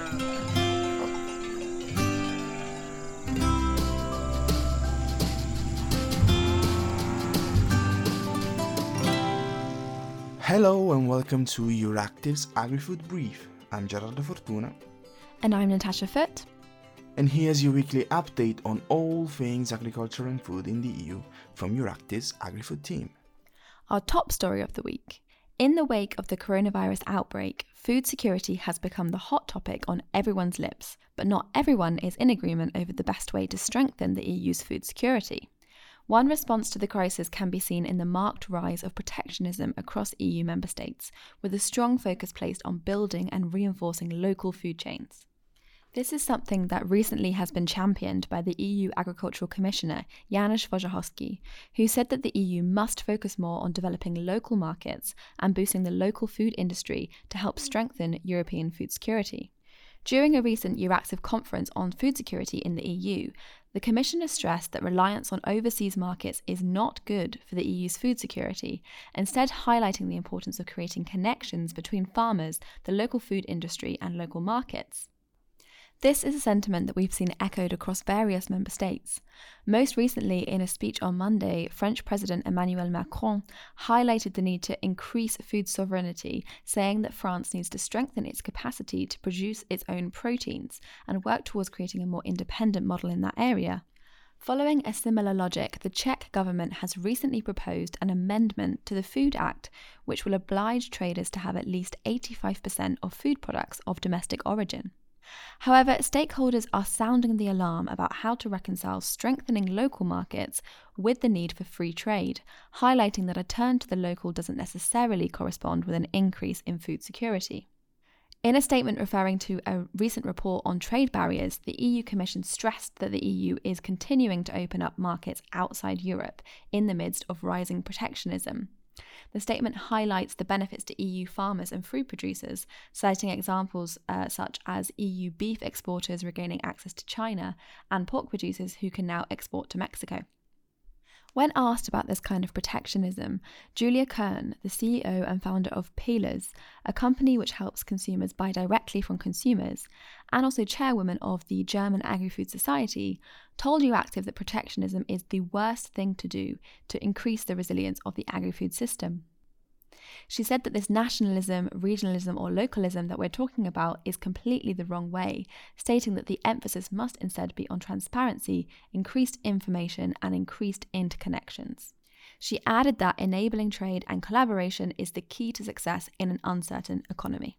Hello and welcome to Euractiv's AgriFood Brief. I'm Gerardo Fortuna. And I'm Natasha Foote. And here's your weekly update on all things agriculture and food in the EU from Euractiv's AgriFood team. Our top story of the week. In the wake of the coronavirus outbreak, food security has become the hot topic on everyone's lips, but not everyone is in agreement over the best way to strengthen the EU's food security. One response to the crisis can be seen in the marked rise of protectionism across EU member states, with a strong focus placed on building and reinforcing local food chains. This is something that recently has been championed by the EU Agricultural Commissioner, Janusz Wojciechowski, who said that the EU must focus more on developing local markets and boosting the local food industry to help strengthen European food security. During a recent Euractiv conference on food security in the EU, the Commissioner stressed that reliance on overseas markets is not good for the EU's food security, instead highlighting the importance of creating connections between farmers, the local food industry and local markets. This is a sentiment that we've seen echoed across various member states. Most recently, in a speech on Monday, French President Emmanuel Macron highlighted the need to increase food sovereignty, saying that France needs to strengthen its capacity to produce its own proteins and work towards creating a more independent model in that area. Following a similar logic, the Czech government has recently proposed an amendment to the Food Act, which will oblige traders to have at least 85% of food products of domestic origin. However, stakeholders are sounding the alarm about how to reconcile strengthening local markets with the need for free trade, highlighting that a turn to the local doesn't necessarily correspond with an increase in food security. In a statement referring to a recent report on trade barriers, the EU Commission stressed that the EU is continuing to open up markets outside Europe in the midst of rising protectionism. The statement highlights the benefits to EU farmers and fruit producers, citing examples such as EU beef exporters regaining access to China and pork producers who can now export to Mexico. When asked about this kind of protectionism, Julia Kern, the CEO and founder of Peelers, a company which helps consumers buy directly from consumers, and also chairwoman of the German Agri-Food Society, told Euractiv that protectionism is the worst thing to do to increase the resilience of the agri-food system. She said that this nationalism, regionalism or localism that we're talking about is completely the wrong way, stating that the emphasis must instead be on transparency, increased information and increased interconnections. She added that enabling trade and collaboration is the key to success in an uncertain economy.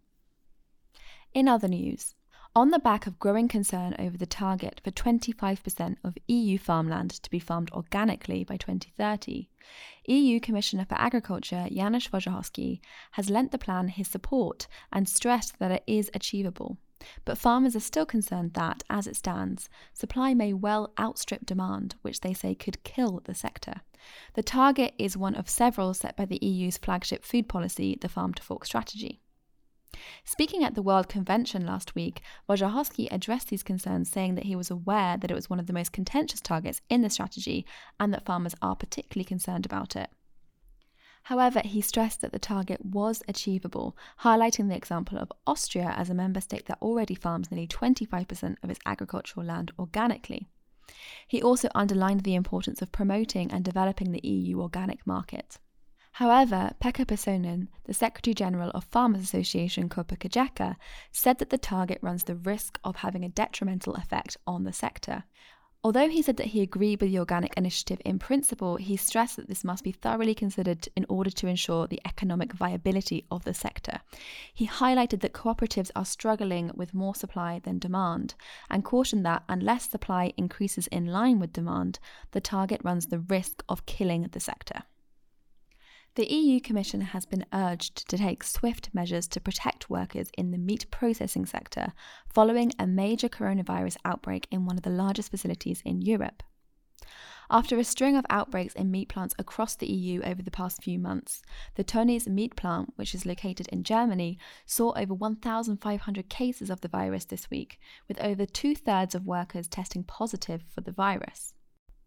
In other news, on the back of growing concern over the target for 25% of EU farmland to be farmed organically by 2030, EU Commissioner for Agriculture Janusz Wojciechowski has lent the plan his support and stressed that it is achievable. But farmers are still concerned that, as it stands, supply may well outstrip demand, which they say could kill the sector. The target is one of several set by the EU's flagship food policy, the Farm to Fork Strategy. Speaking at the World Convention last week, Wojciechowski addressed these concerns, saying that he was aware that it was one of the most contentious targets in the strategy and that farmers are particularly concerned about it. However, he stressed that the target was achievable, highlighting the example of Austria as a member state that already farms nearly 25% of its agricultural land organically. He also underlined the importance of promoting and developing the EU organic market. However, Pekka Pesonen, the Secretary-General of Farmers Association Copa-Cogeca, said that the target runs the risk of having a detrimental effect on the sector. Although he said that he agreed with the organic initiative in principle, he stressed that this must be thoroughly considered in order to ensure the economic viability of the sector. He highlighted that cooperatives are struggling with more supply than demand and cautioned that unless supply increases in line with demand, the target runs the risk of killing the sector. The EU Commission has been urged to take swift measures to protect workers in the meat processing sector following a major coronavirus outbreak in one of the largest facilities in Europe. After a string of outbreaks in meat plants across the EU over the past few months, the Tönnies meat plant, which is located in Germany, saw over 1,500 cases of the virus this week, with over 2/3 of workers testing positive for the virus.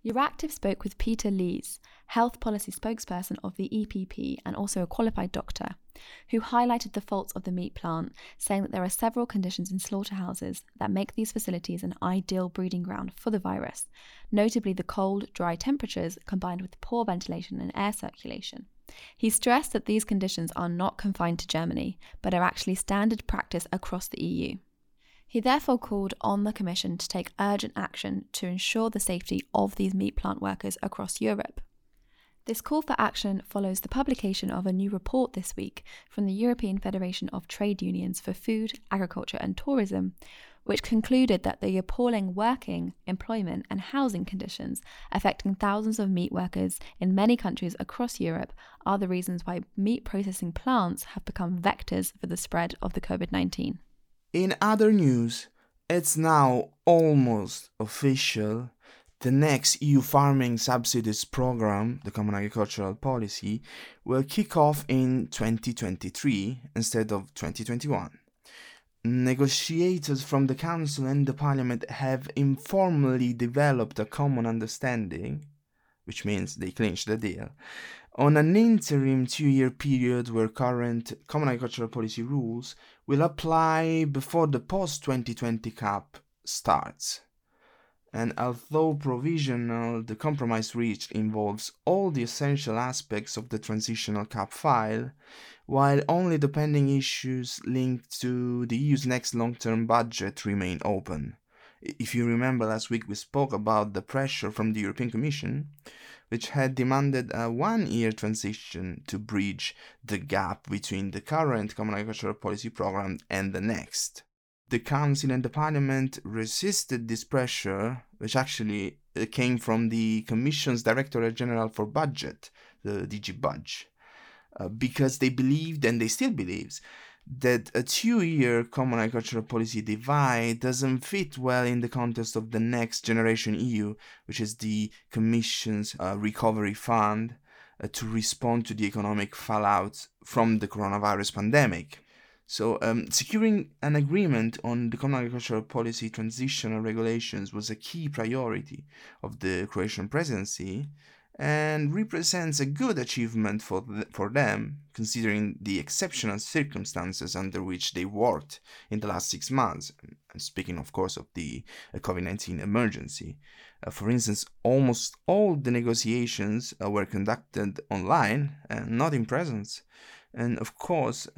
Euractiv spoke with Peter Lees, health policy spokesperson of the EPP and also a qualified doctor, who highlighted the faults of the meat plant, saying that there are several conditions in slaughterhouses that make these facilities an ideal breeding ground for the virus, notably the cold, dry temperatures combined with poor ventilation and air circulation. He stressed that these conditions are not confined to Germany, but are actually standard practice across the EU. He therefore called on the Commission to take urgent action to ensure the safety of these meat plant workers across Europe. This call for action follows the publication of a new report this week from the European Federation of Trade Unions for Food, Agriculture and Tourism, which concluded that the appalling working, employment and housing conditions affecting thousands of meat workers in many countries across Europe are the reasons why meat processing plants have become vectors for the spread of the COVID-19. In other news, it's now almost official. The next EU farming subsidies program, the Common Agricultural Policy, will kick off in 2023 instead of 2021. Negotiators from the Council and the Parliament have informally developed a common understanding, which means they clinched the deal, on an interim 2-year period where current Common Agricultural Policy rules will apply before the post-2020 CAP starts. And although provisional, the compromise reached involves all the essential aspects of the transitional CAP file, while only the pending issues linked to the EU's next long-term budget remain open. If you remember, last week we spoke about the pressure from the European Commission, which had demanded a 1-year transition to bridge the gap between the current Common Agricultural Policy program and the next. The Council and the Parliament resisted this pressure, which actually came from the Commission's Directorate General for Budget, the DG Budge, because they believed, and they still believe, that a 2-year Common Agricultural Policy divide doesn't fit well in the context of the Next Generation EU, which is the Commission's recovery fund to respond to the economic fallout from the coronavirus pandemic. So, securing an agreement on the Common Agricultural Policy transitional regulations was a key priority of the Croatian presidency and represents a good achievement for them, considering the exceptional circumstances under which they worked in the last 6 months. And speaking, of course, of the COVID-19 emergency. For instance, almost all the negotiations were conducted online and not in presence. And of course,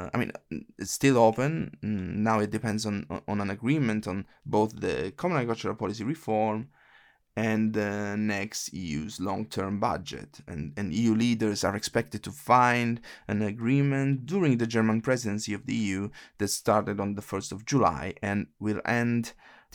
it's still open. Now it depends on an agreement on both the Common Agricultural Policy reform and the next EU's long-term budget. And EU leaders are expected to find an agreement during the German presidency of the EU that started on the 1st of July and will end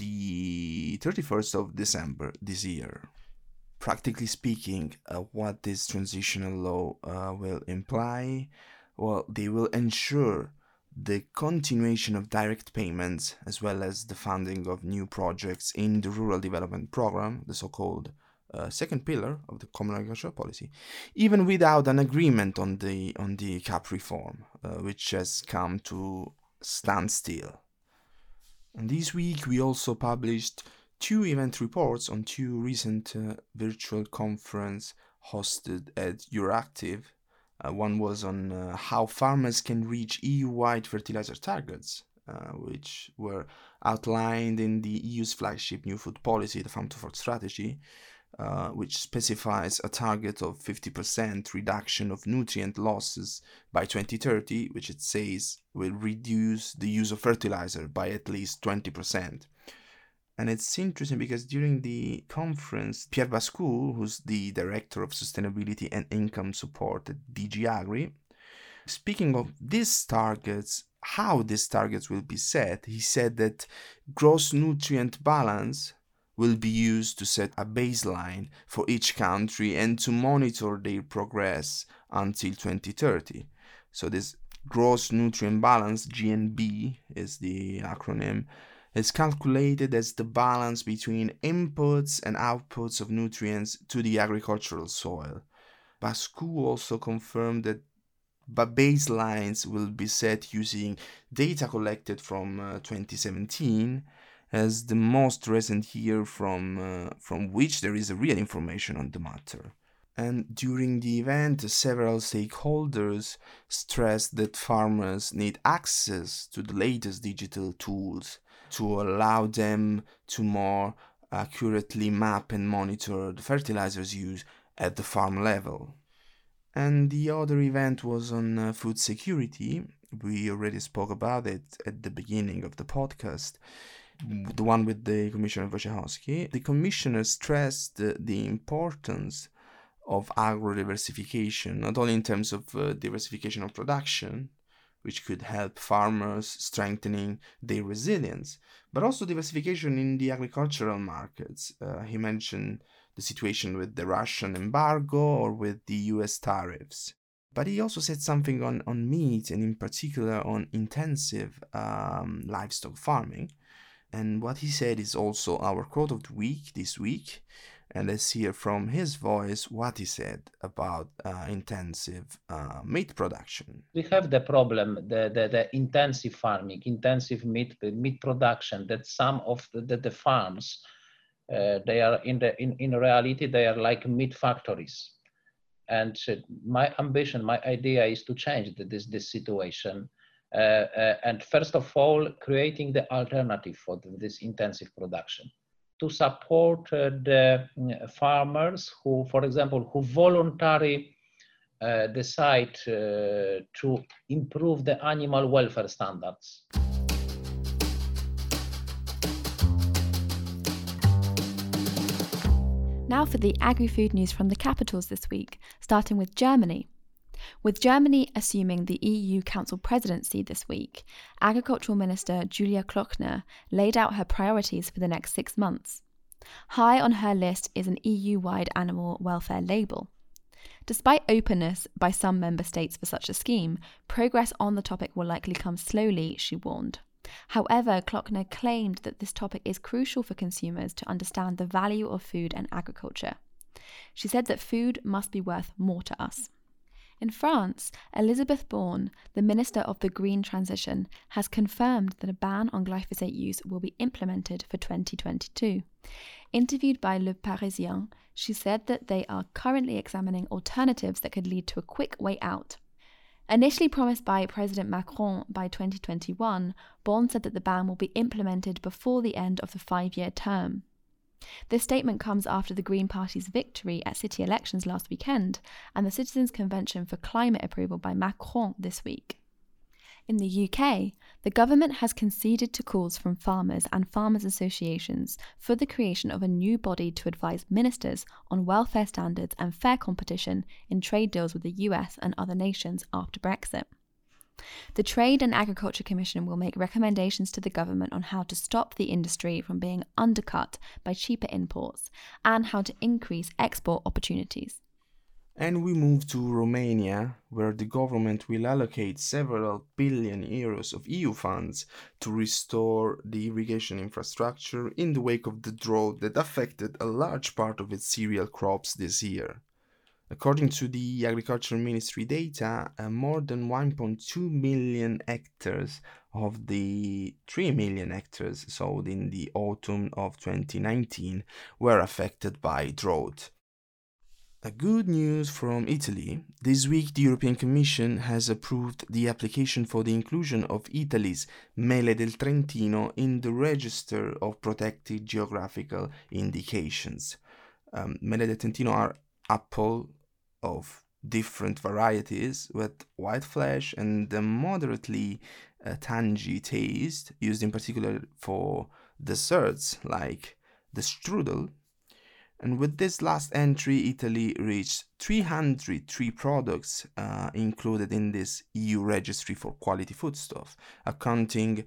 the 31st of December this year. Practically speaking, what this transitional law will imply, well, they will ensure the continuation of direct payments as well as the funding of new projects in the Rural Development Program, the so-called second pillar of the Common Agricultural Policy, even without an agreement on the CAP reform, which has come to standstill. And this week we also published 2 event reports on 2 recent virtual conferences hosted at Euractiv. One was on how farmers can reach EU-wide fertilizer targets, which were outlined in the EU's flagship New Food Policy, the Farm to Fork Strategy, which specifies a target of 50% reduction of nutrient losses by 2030, which it says will reduce the use of fertilizer by at least 20%. And it's interesting because during the conference, Pierre Bascu, who's the Director of Sustainability and Income Support at DG Agri, speaking of these targets, how these targets will be set, he said that gross nutrient balance will be used to set a baseline for each country and to monitor their progress until 2030. So this gross nutrient balance, GNB is the acronym, is calculated as the balance between inputs and outputs of nutrients to the agricultural soil. Bascu also confirmed that baselines will be set using data collected from 2017 as the most recent year from which there is real information on the matter. And during the event, several stakeholders stressed that farmers need access to the latest digital tools to allow them to more accurately map and monitor the fertilizers used at the farm level. And the other event was on food security. We already spoke about it at the beginning of the podcast, the one with the Commissioner Wojciechowski. The Commissioner stressed the importance of agro-diversification, not only in terms of diversification of production, which could help farmers strengthening their resilience, but also diversification in the agricultural markets. He mentioned the situation with the Russian embargo or with the US tariffs. But he also said something on meat, and in particular on intensive livestock farming. And what he said is also our quote of the week this week. And let's hear from his voice what he said about intensive meat production. We have the problem, the intensive farming, intensive meat production, that some of the farms, they are in reality, they are like meat factories. And my ambition, my idea is to change this situation. And first of all, creating the alternative for this intensive production, to support the farmers who, for example, who voluntarily decide to improve the animal welfare standards. Now for the agri-food news from the capitals this week, starting with Germany. With Germany assuming the EU Council presidency this week, Agricultural Minister Julia Klöckner laid out her priorities for the next 6 months. High on her list is an EU-wide animal welfare label. Despite openness by some member states for such a scheme, progress on the topic will likely come slowly, she warned. However, Klöckner claimed that this topic is crucial for consumers to understand the value of food and agriculture. She said that food must be worth more to us. In France, Elisabeth Borne, the Minister of the Green Transition, has confirmed that a ban on glyphosate use will be implemented for 2022. Interviewed by Le Parisien, she said that they are currently examining alternatives that could lead to a quick way out. Initially promised by President Macron by 2021, Borne said that the ban will be implemented before the end of the 5-year term. This statement comes after the Green Party's victory at city elections last weekend and the Citizens' Convention for Climate approval by Macron this week. In the UK, the government has conceded to calls from farmers and farmers' associations for the creation of a new body to advise ministers on welfare standards and fair competition in trade deals with the US and other nations after Brexit. The Trade and Agriculture Commission will make recommendations to the government on how to stop the industry from being undercut by cheaper imports and how to increase export opportunities. And we move to Romania, where the government will allocate several billion euros of EU funds to restore the irrigation infrastructure in the wake of the drought that affected a large part of its cereal crops this year. According to the Agriculture Ministry data, more than 1.2 million hectares of the 3 million hectares sowed in the autumn of 2019 were affected by drought. A good news from Italy. This week, the European Commission has approved the application for the inclusion of Italy's Mele del Trentino in the Register of Protected Geographical Indications. Mele del Trentino are apple of different varieties with white flesh and a moderately tangy taste, used in particular for desserts like the strudel. And with this last entry, Italy reached 303 products included in this EU registry for quality foodstuff, accounting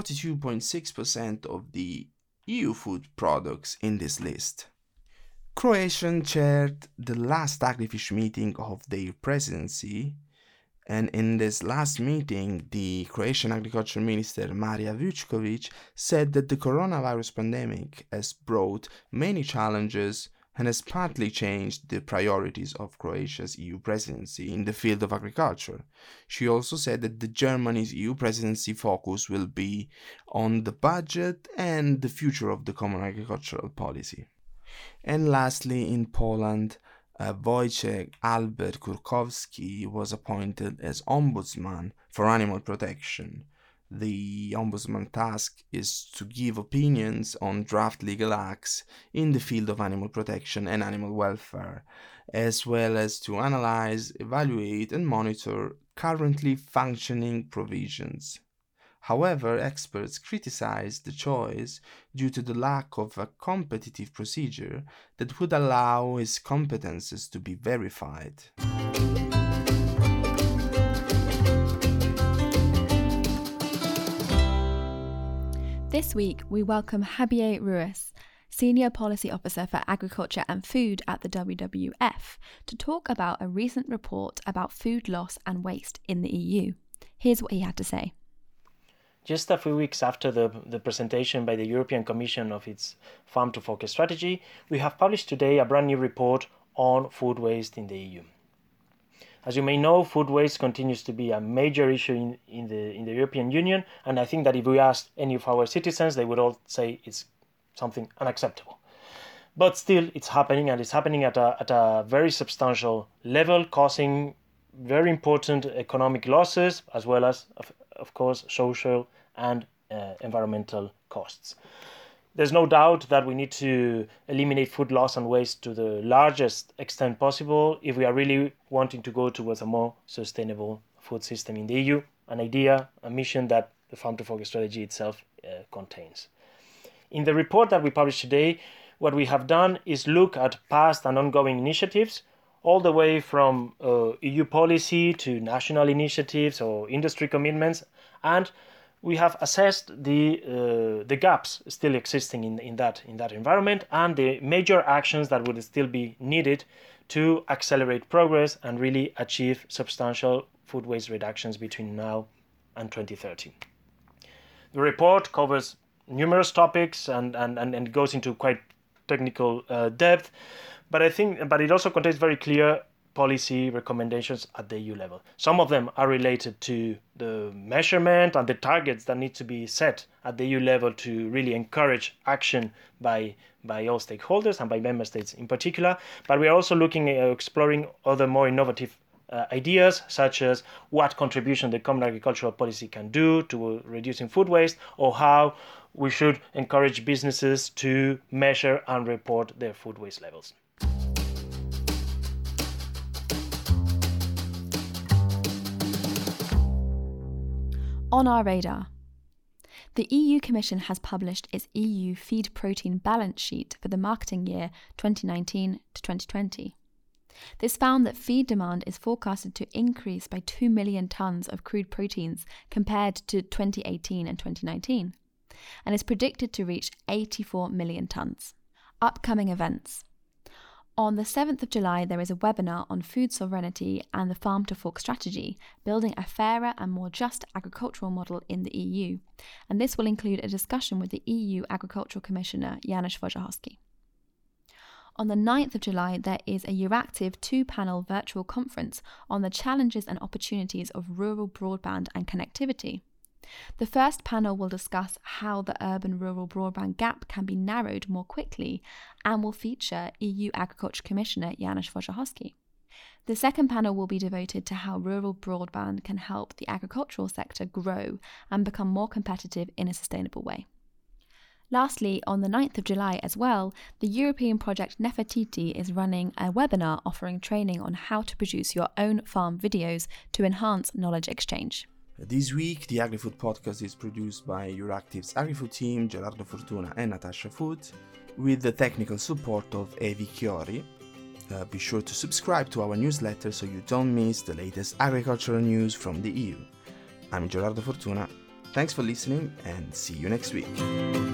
42.6% of the EU food products in this list. Croatia chaired the last Agrifish meeting of their presidency, and in this last meeting, the Croatian Agriculture Minister Marija Vučković said that the coronavirus pandemic has brought many challenges and has partly changed the priorities of Croatia's EU presidency in the field of agriculture. She also said that the Germany's EU presidency focus will be on the budget and the future of the common agricultural policy. And lastly, in Poland, Wojciech Albert Kurkowski was appointed as ombudsman for animal protection. The ombudsman task is to give opinions on draft legal acts in the field of animal protection and animal welfare, as well as to analyze, evaluate, and monitor currently functioning provisions. However, experts criticize the choice due to the lack of a competitive procedure that would allow his competences to be verified. This week, we welcome Javier Ruiz, Senior Policy Officer for Agriculture and Food at the WWF, to talk about a recent report about food loss and waste in the EU. Here's what he had to say. Just a few weeks after the presentation by the European Commission of its Farm to Fork strategy, we have published today a brand new report on food waste in the EU. As you may know, food waste continues to be a major issue in the European Union, and I think that if we asked any of our citizens, they would all say it's something unacceptable. But still, it's happening, and it's happening at a very substantial level, causing very important economic losses, as well as, of course, social and environmental costs. There's no doubt that we need to eliminate food loss and waste to the largest extent possible if we are really wanting to go towards a more sustainable food system in the EU, an idea, a mission that the Farm to Fork strategy itself contains. In the report that we published today, what we have done is look at past and ongoing initiatives, all the way from EU policy to national initiatives or industry commitments, and we have assessed the gaps still existing in that environment and the major actions that would still be needed to accelerate progress and really achieve substantial food waste reductions between now and 2030. The report covers numerous topics and goes into quite technical depth, but it also contains very clear policy recommendations at the EU level. Some of them are related to the measurement and the targets that need to be set at the EU level to really encourage action by all stakeholders and by member states in particular. But we are also looking at exploring other more innovative ideas, such as what contribution the common agricultural policy can do to reducing food waste, or how we should encourage businesses to measure and report their food waste levels. On our radar, the EU Commission has published its EU feed protein balance sheet for the marketing year 2019 to 2020. This found that feed demand is forecasted to increase by 2 million tonnes of crude proteins compared to 2018 and 2019, and is predicted to reach 84 million tonnes. Upcoming events. On the 7th of July, there is a webinar on food sovereignty and the Farm to Fork strategy, building a fairer and more just agricultural model in the EU, and this will include a discussion with the EU Agricultural Commissioner Janusz Wojciechowski. On the 9th of July, there is a Euractiv 2-panel virtual conference on the challenges and opportunities of rural broadband and connectivity. The first panel will discuss how the urban-rural broadband gap can be narrowed more quickly and will feature EU Agriculture Commissioner Janusz Wojciechowski. The second panel will be devoted to how rural broadband can help the agricultural sector grow and become more competitive in a sustainable way. Lastly, on the 9th of July as well, the European project Nefertiti is running a webinar offering training on how to produce your own farm videos to enhance knowledge exchange. This week, the AgriFood podcast is produced by Euractiv's AgriFood team, Gerardo Fortuna and Natasha Food, with the technical support of Evi Chiori. Be sure to subscribe to our newsletter so you don't miss the latest agricultural news from the EU. I'm Gerardo Fortuna. Thanks for listening and see you next week.